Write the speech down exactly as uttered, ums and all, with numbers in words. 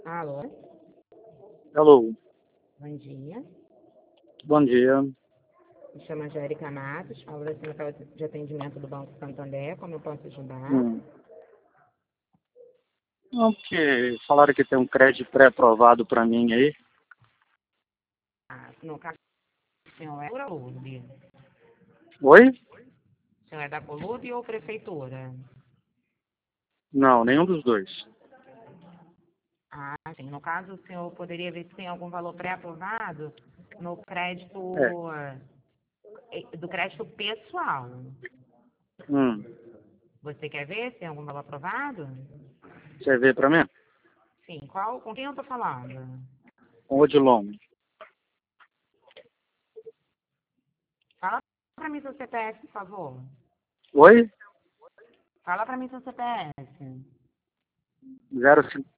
Alô, Alô, bom dia. bom dia. Me chamo Angélica Matos, falo da Central de Atendimento do Banco Santander. Como eu posso ajudar? Hum. Não, porque falaram que tem um crédito pré-aprovado para mim aí. Ah, no caso, o senhor é da Colube? Oi? O senhor é da Colube ou Prefeitura? Não, nenhum dos dois. Ah, sim. No caso, o senhor poderia ver se tem algum valor pré-aprovado no É. crédito, eh, do crédito pessoal. Hum. Você quer ver se tem algum valor aprovado? Você vê para mim? Sim. Qual, com quem eu tô falando? Com o Odilon. Fala pra mim seu C P F, por favor. Oi? Fala pra mim seu C P F. Zero cinco.